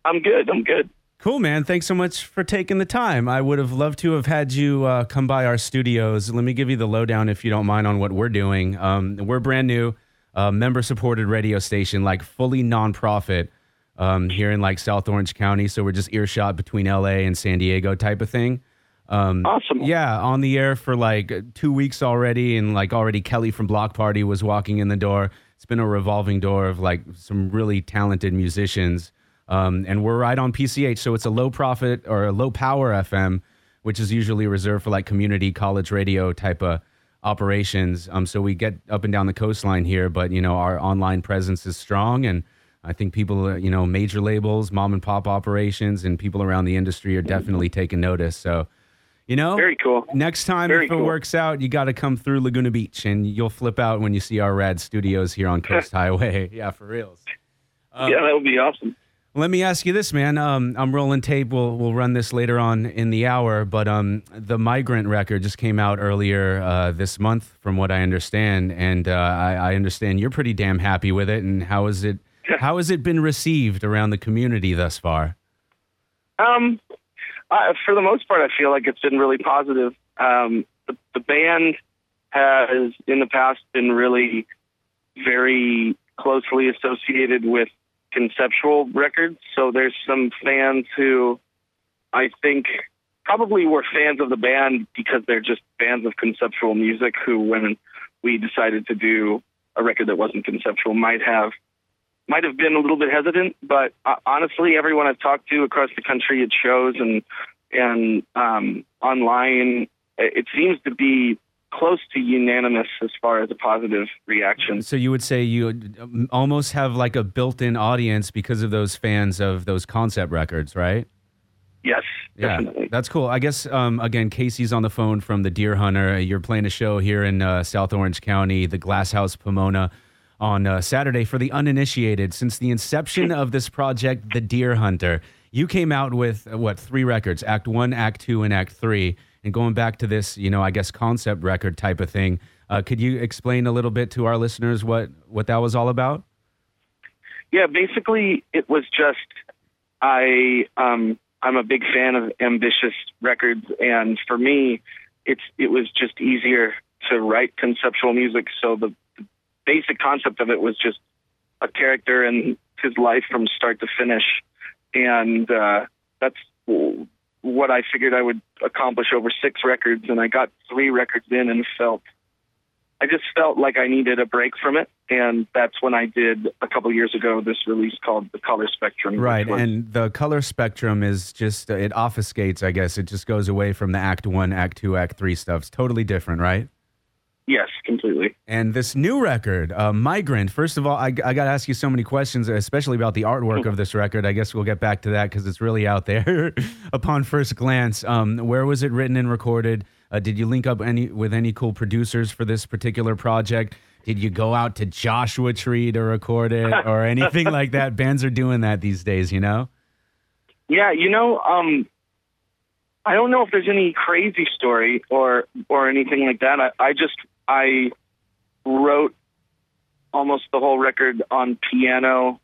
I'm good. Cool, man. Thanks so much for taking the time. I would have loved to have had you come by our studios. Let me give you the lowdown, if you don't mind, on what we're doing. We're brand new, member-supported radio station, like fully nonprofit here in like South Orange County. So we're just earshot between LA and San Diego type of thing. Awesome. Yeah, on the air for like 2 weeks already, and like already Kelly from Block Party was walking in the door. It's been a revolving door of like some really talented musicians. And we're right on PCH, so it's a low profit or a low power FM, which is usually reserved for like community college radio type of operations. So we get up and down the coastline here, but you know, our online presence is strong, and I think people, you know, major labels, mom and pop operations, and people around the industry are definitely taking notice. So, you know, very cool. Next time, if it works out, you got to come through Laguna Beach, and you'll flip out when you see our rad studios here on Coast Highway. Yeah, for reals. Yeah, that would be awesome. Let me ask you this, man. I'm rolling tape. We'll run this later on in the hour, but the Migrant record just came out earlier this month, from what I understand, and I understand you're pretty damn happy with it. And how has it been received around the community thus far? For the most part, I feel like it's been really positive. The band has in the past been really very closely associated with conceptual records. So there's some fans who I think probably were fans of the band because they're just fans of conceptual music, who, when we decided to do a record that wasn't conceptual, might have been a little bit hesitant. But honestly, everyone I've talked to across the country at shows and online, it seems to be close to unanimous as far as a positive reaction. So you would say you almost have like a built-in audience because of those fans of those concept records, right? Yes, definitely. Yeah, that's cool. I guess, again, Casey's on the phone from the Deer Hunter. You're playing a show here in South Orange County, the Glass House Pomona, on Saturday. For the uninitiated, since the inception of this project, The Deer Hunter, you came out with, 3 records, Act 1, Act 2, and Act 3. And going back to this, you know, I guess concept record type of thing, could you explain a little bit to our listeners what that was all about? Yeah, basically it was just, I'm a big fan of ambitious records, and for me, it was just easier to write conceptual music. So the basic concept of it was just a character and his life from start to finish, and that's what I figured I would accomplish over 6 records, and I got 3 records in and I just felt like I needed a break from it, and that's when I did a couple years ago this release called The Color Spectrum. Right, and the Color Spectrum is just, it obfuscates, I guess. It just goes away from the Act 1, Act 2, Act 3 stuff. It's totally different, right? Yes, completely. And this new record, Migrant, first of all, I got to ask you so many questions, especially about the artwork of this record. I guess we'll get back to that because it's really out there upon first glance. Where was it written and recorded? Did you link up with any cool producers for this particular project? Did you go out to Joshua Tree to record it or anything like that? Bands are doing that these days, you know? Yeah, you know, I don't know if there's any crazy story or anything like that. I wrote almost the whole record on piano.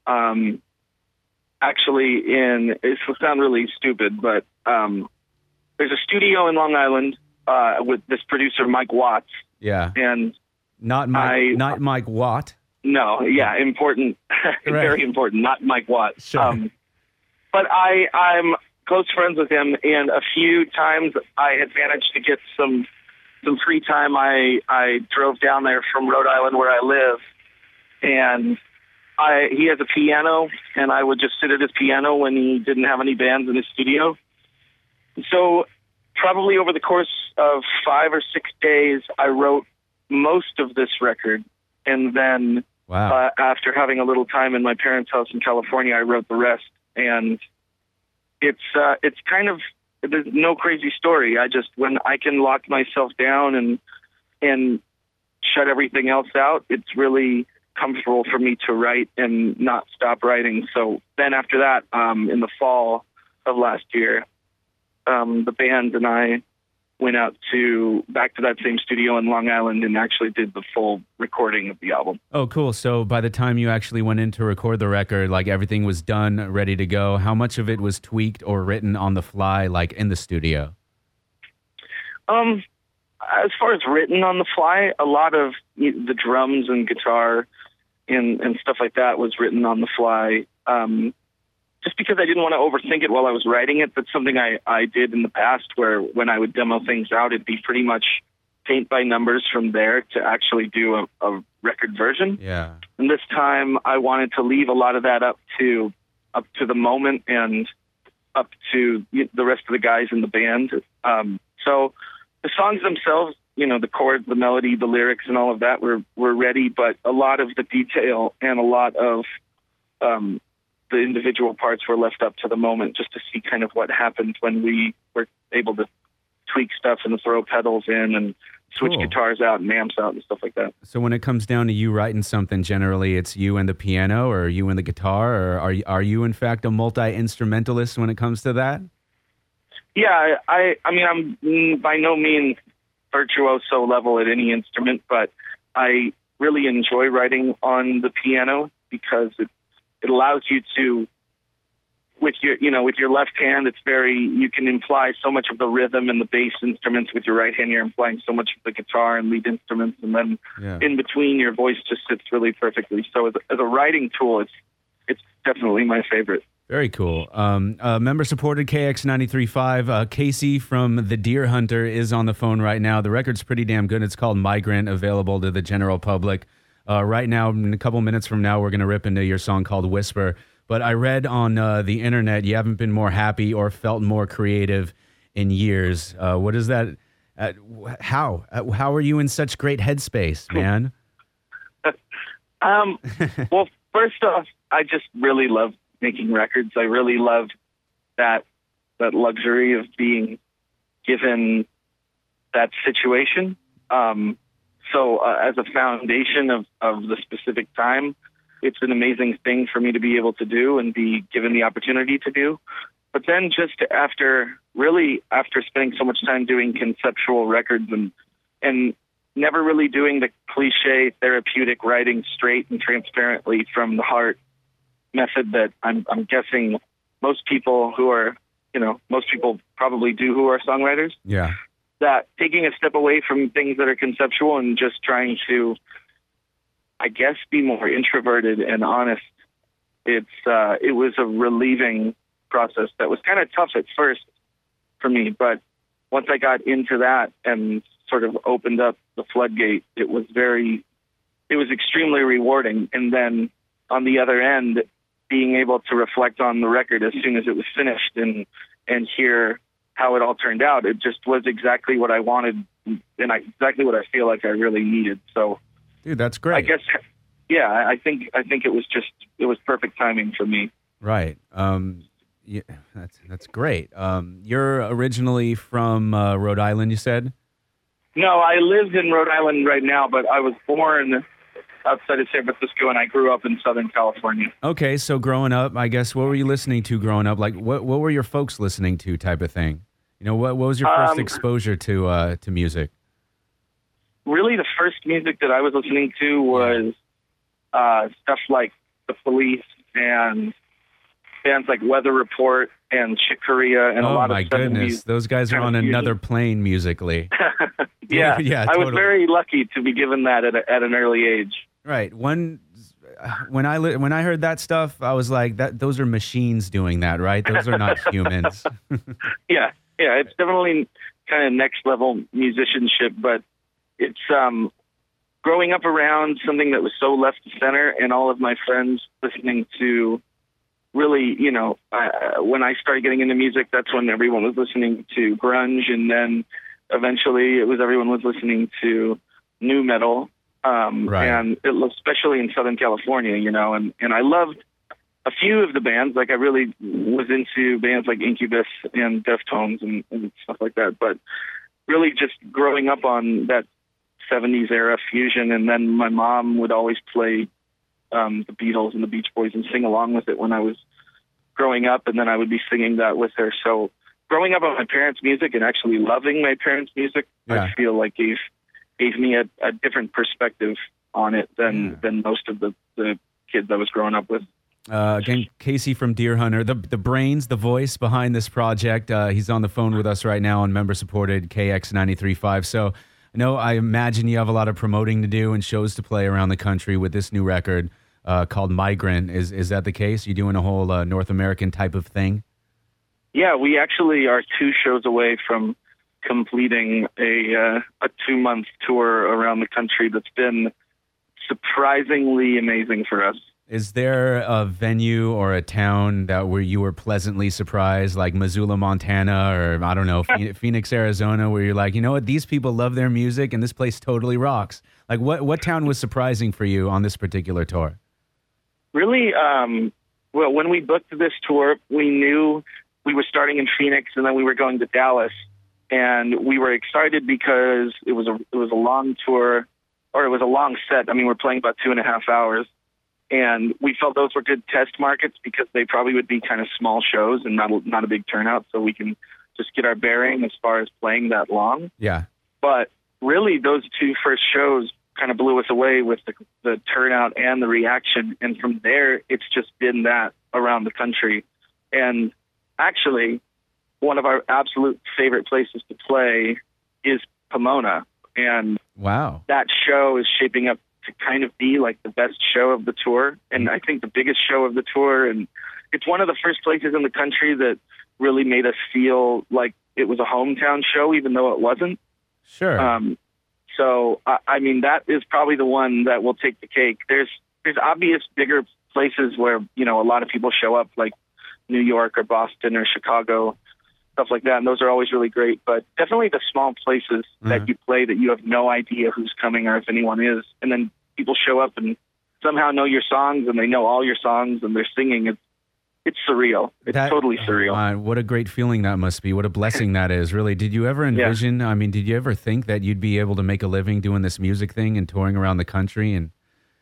Actually, it will sound really stupid, but there's a studio in Long Island with this producer Mike Watts. Yeah, and not Mike Watt. No, yeah, important, very important. Not Mike Watts. Sure. But I'm close friends with him, and a few times I had managed to get some free time. I drove down there from Rhode Island where I live, and he has a piano, and I would just sit at his piano when he didn't have any bands in his studio. So probably over the course of 5 or 6 days, I wrote most of this record, and then after having a little time in my parents' house in California, I wrote the rest. And it's kind of, there's no crazy story. When I can lock myself down and shut everything else out, it's really comfortable for me to write and not stop writing. So then after that, in the fall of last year, the band and I went out back to that same studio in Long Island and actually did the full recording of the album. Oh, cool. So by the time you actually went in to record the record, like everything was done, ready to go. How much of it was tweaked or written on the fly, like in the studio? As far as written on the fly, a lot of the drums and guitar and stuff like that was written on the fly. Just because I didn't want to overthink it while I was writing it. That's something I did in the past, where when I would demo things out, it'd be pretty much paint by numbers from there to actually do a record version. Yeah. And this time I wanted to leave a lot of that up to the moment and up to the rest of the guys in the band. So the songs themselves, the chords, the melody, the lyrics, and all of that were ready, but a lot of the detail and a lot of the individual parts were left up to the moment, just to see kind of what happened when we were able to tweak stuff and throw pedals in and switch guitars out and amps out and stuff like that. So when it comes down to you writing something, generally it's you and the piano or you and the guitar, or are you in fact a multi-instrumentalist when it comes to that? Yeah, I mean, I'm by no means virtuoso level at any instrument, but I really enjoy writing on the piano because it allows you to, with your left hand, you can imply so much of the rhythm and the bass instruments. With your right hand, you're implying so much of the guitar and lead instruments, and then in between, your voice just sits really perfectly. So as a writing tool, it's definitely my favorite. Very cool. Member-supported KX93.5. Casey from The Deer Hunter is on the phone right now. The record's pretty damn good. It's called Migrant, available to the general public. Right now, in a couple minutes from now, we're going to rip into your song called Whisper. But I read on the internet you haven't been more happy or felt more creative in years. What is that? How are you in such great headspace, man? Well, first off, I just really love making records. I really love that luxury of being given that situation. So as a foundation of the specific time, it's an amazing thing for me to be able to do and be given the opportunity to do. But then just after spending so much time doing conceptual records and never really doing the cliche therapeutic writing straight and transparently from the heart method that I'm guessing most people probably do who are songwriters. Yeah. That taking a step away from things that are conceptual and just trying to, I guess, be more introverted and honest. It was a relieving process that was kind of tough at first for me, but once I got into that and sort of opened up the floodgate, it was extremely rewarding. And then on the other end, being able to reflect on the record as soon as it was finished and hear how it all turned out, it just was exactly what I wanted and exactly what I feel like I really needed. So, dude, that's great. I guess, yeah, I think it was perfect timing for me. Right. Yeah, that's great. You're originally from Rhode Island, you said? No, I live in Rhode Island right now, but I was born outside of San Francisco, and I grew up in Southern California. Okay, so growing up, I guess, what were you listening to growing up? Like, what were your folks listening to, type of thing? What was your first exposure to music? Really, the first music that I was listening to was stuff like The Police and bands like Weather Report and Chick Corea and a lot of 70s. Oh my goodness, those guys are on another plane musically. Yeah, yeah. I Totally. was very lucky to be given that at an early age. Right. When I heard that stuff, I was like, those are machines doing that, right? Those are not humans. Yeah, it's definitely kind of next level musicianship, but it's growing up around something that was so left to center, and all of my friends listening to. Really, when I started getting into music, that's when everyone was listening to grunge, and then eventually everyone was listening to nu metal, right. And it was especially in Southern California, and I loved a few of the bands. Like I really was into bands like Incubus and Deftones and stuff like that. But really, just growing up on that '70s era fusion, and then my mom would always play the Beatles and the Beach Boys and sing along with it when I was growing up, and then I would be singing that with her. So growing up on my parents' music and actually loving my parents' music, Yeah. I feel like gave me a different perspective on it than most of the kids I was growing up with. Again, Casey from Deer Hunter, the brains, the voice behind this project. He's on the phone with us right now on member-supported KX 93.5. So, I imagine you have a lot of promoting to do and shows to play around the country with this new record called Migrant. Is that the case? You doing a whole North American type of thing? Yeah, we actually are 2 shows away from completing a 2-month tour around the country that's been surprisingly amazing for us. Is there a venue or a town where you were pleasantly surprised, like Missoula, Montana, or I don't know, Phoenix, Arizona, where you're like, you know what, these people love their music and this place totally rocks? Like, what town was surprising for you on this particular tour? Really, well, when we booked this tour, we knew we were starting in Phoenix and then we were going to Dallas, and we were excited because it was a long tour, or it was a long set. I mean, we're playing about 2.5 hours. And we felt those were good test markets because they probably would be kind of small shows and not a big turnout, so we can just get our bearing as far as playing that long. Yeah. But really, those 2 first shows kind of blew us away with the turnout and the reaction. And from there, it's just been that around the country. And actually, one of our absolute favorite places to play is Pomona. And wow, that show is shaping up to kind of be like the best show of the tour, and I think the biggest show of the tour. And it's one of the first places in the country that really made us feel like it was a hometown show, even though it wasn't. Sure. So, I mean, that is probably the one that will take the cake. There's obvious bigger places where, a lot of people show up, like New York or Boston or Chicago, stuff like that, and those are always really great. But definitely the small places that you play that you have no idea who's coming or if anyone is, and then people show up and somehow know your songs and they know all your songs and they're singing. It's surreal. It's totally surreal. What a great feeling that must be. What a blessing that is, really. Did you ever envision, did you ever think that you'd be able to make a living doing this music thing and touring around the country? And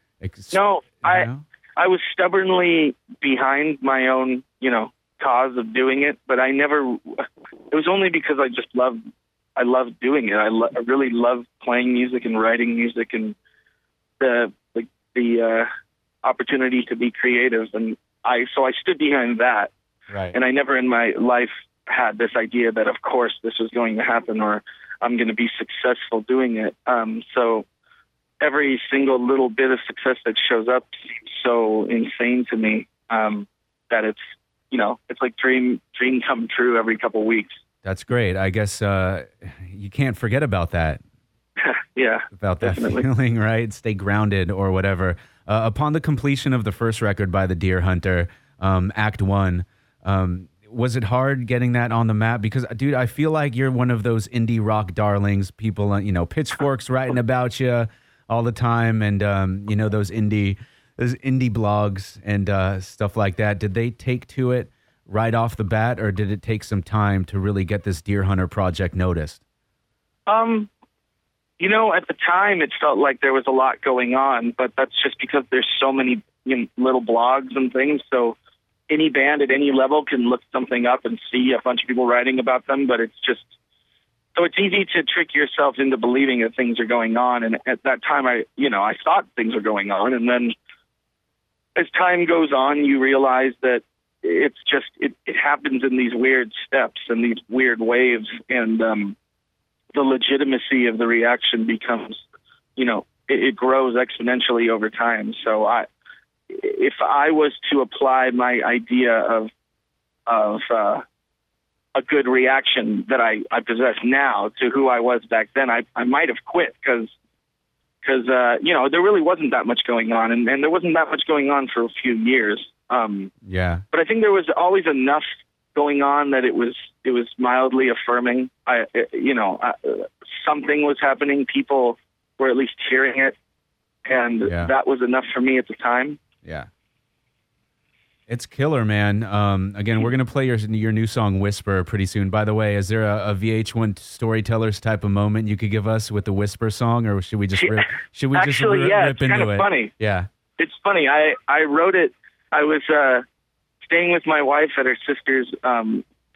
No, I was stubbornly behind my own, cause of doing it, but it was only because I loved doing it. I really love playing music and writing music and the opportunity to be creative. And so I stood behind that. Right. And I never in my life had this idea that, of course, this was going to happen or I'm going to be successful doing it. So every single little bit of success that shows up seems so insane to me that it's like dream come true every couple weeks. That's great. I guess you can't forget about that. Yeah, about that definitely. feeling, right? Stay grounded or whatever. Upon the completion of the first record by the Deer Hunter, Act 1, was it hard getting that on the map? Because, dude, I feel like you're one of those indie rock darlings. People, Pitchfork's writing about you all the time, and those indie blogs and stuff like that. Did they take to it right off the bat, or did it take some time to really get this Deer Hunter project noticed? At the time, it felt like there was a lot going on, but that's just because there's so many little blogs and things. So any band at any level can look something up and see a bunch of people writing about them, but it's easy to trick yourself into believing that things are going on. And at that time, I thought things were going on. And then as time goes on, you realize that it's just, it happens in these weird steps and these weird waves. And the legitimacy of the reaction becomes, it grows exponentially over time. So if I was to apply my idea of a good reaction that I possess now to who I was back then, I might have quit because there really wasn't that much going on, and there wasn't that much going on for a few years. Yeah. But I think there was always enough going on that it was mildly affirming. Something was happening. People were at least hearing it, and that was enough for me at the time. Yeah. It's killer, man. Again, we're going to play your new song, Whisper, pretty soon. By the way, is there a VH1 Storytellers type of moment you could give us with the Whisper song, or should we just rip into it? It's kind of funny. Yeah. It's funny. I wrote it. I was staying with my wife at her sister's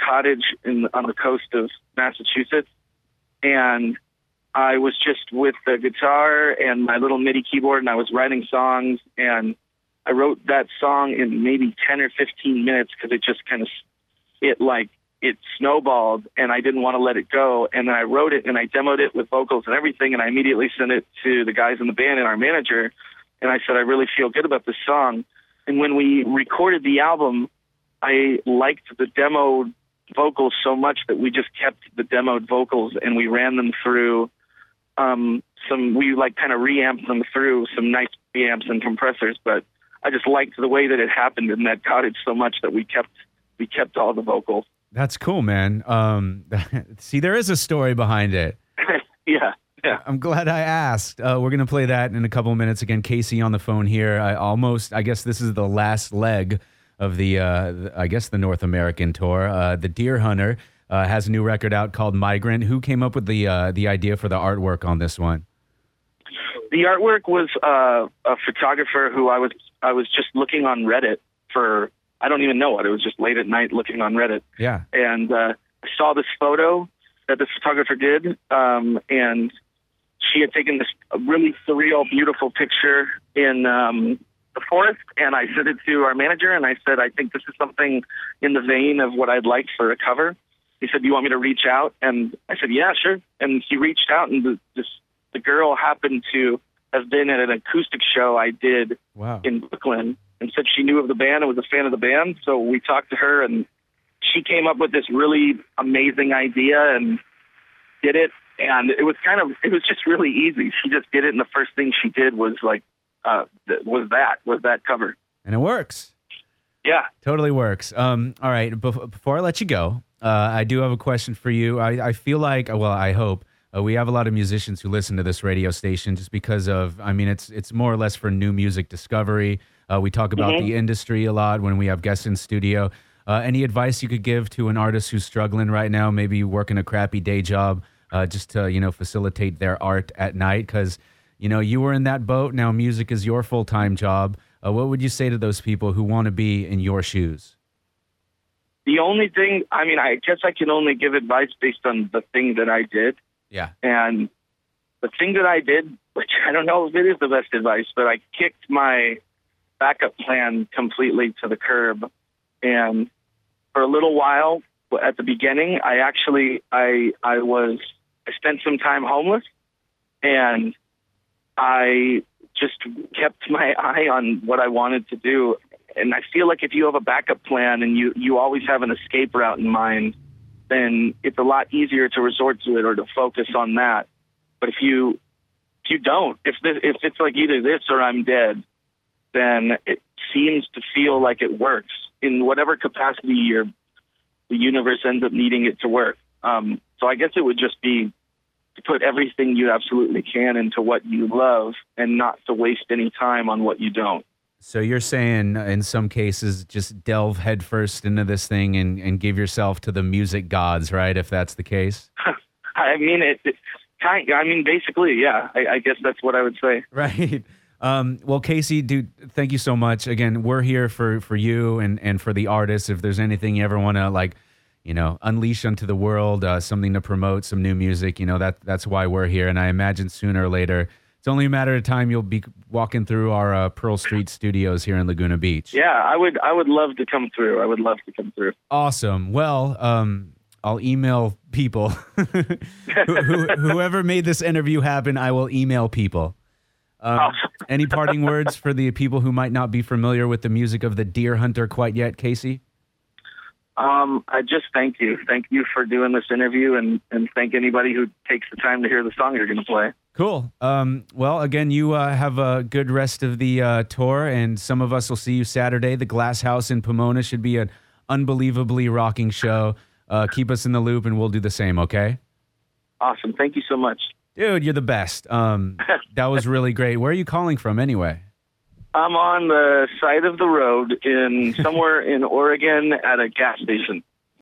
cottage on the coast of Massachusetts, and I was just with the guitar and my little MIDI keyboard, and I was writing songs, and I wrote that song in maybe 10 or 15 minutes because it just kind of, it snowballed, and I didn't want to let it go. And then I wrote it, and I demoed it with vocals and everything, and I immediately sent it to the guys in the band and our manager, and I said, I really feel good about this song. And when we recorded the album, I liked the demo vocals so much that we just kept the demoed vocals, and we ran them through we kind of reamped them through some nice preamps and compressors, but I just liked the way that it happened in that cottage so much that we kept all the vocals. That's cool, man. See, there is a story behind it. Yeah. I'm glad I asked. We're going to play that in a couple of minutes. Again, Casey on the phone here. I guess this is the last leg of the North American tour. The Deer Hunter has a new record out called Migrant. Who came up with the idea for the artwork on this one? The artwork was a photographer who I was just looking on Reddit for, I don't even know what, it was just late at night looking on Reddit. Yeah. And I saw this photo that this photographer did, and she had taken this really surreal, beautiful picture in the forest, and I sent it to our manager, and I said, I think this is something in the vein of what I'd like for a cover. He said, do you want me to reach out? And I said, yeah, sure. And he reached out, and the girl happened to have been at an acoustic show I did in Brooklyn, and said she knew of the band and was a fan of the band. So we talked to her, and she came up with this really amazing idea and did it. And it was just really easy. She just did it, and the first thing she did was that cover. And it works. Yeah. Totally works. All right, before I let you go, I do have a question for you. I feel like, well, I hope, we have a lot of musicians who listen to this radio station just because of, it's more or less for new music discovery. We talk about the industry a lot when we have guests in studio. Any advice you could give to an artist who's struggling right now, maybe working a crappy day job, just to, facilitate their art at night? Because, you were in that boat. Now music is your full-time job. What would you say to those people who want to be in your shoes? The only thing, I guess I can only give advice based on the thing that I did. Yeah. And the thing that I did, which I don't know if it is the best advice, but I kicked my backup plan completely to the curb. And for a little while at the beginning, I spent some time homeless, and I just kept my eye on what I wanted to do. And I feel like if you have a backup plan and you always have an escape route in mind, then it's a lot easier to resort to it or to focus on that. But if you don't, if it's like either this or I'm dead, then it seems to feel like it works in whatever capacity the universe ends up needing it to work. So I guess it would just be to put everything you absolutely can into what you love and not to waste any time on what you don't. So you're saying in some cases just delve headfirst into this thing and give yourself to the music gods, right? If that's the case. Basically, yeah. I guess that's what I would say. Right. Well, Casey, dude, thank you so much. Again, we're here for you and for the artists. If there's anything you ever want to unleash onto the world, something to promote, some new music, that's why we're here. And I imagine sooner or later, it's only a matter of time you'll be walking through our Pearl Street studios here in Laguna Beach. Yeah, I would love to come through. I would love to come through. Awesome. Well, I'll email people. Whoever made this interview happen, I will email people. Awesome. Any parting words for the people who might not be familiar with the music of the Deer Hunter quite yet, Casey? I just thank you. Thank you for doing this interview, and thank anybody who takes the time to hear the song you're going to play. Cool. Well, again, you have a good rest of the tour, and some of us will see you Saturday. The Glass House in Pomona should be an unbelievably rocking show. Keep us in the loop, and we'll do the same, okay? Awesome. Thank you so much. Dude, you're the best. That was really great. Where are you calling from anyway? I'm on the side of the road somewhere in Oregon at a gas station.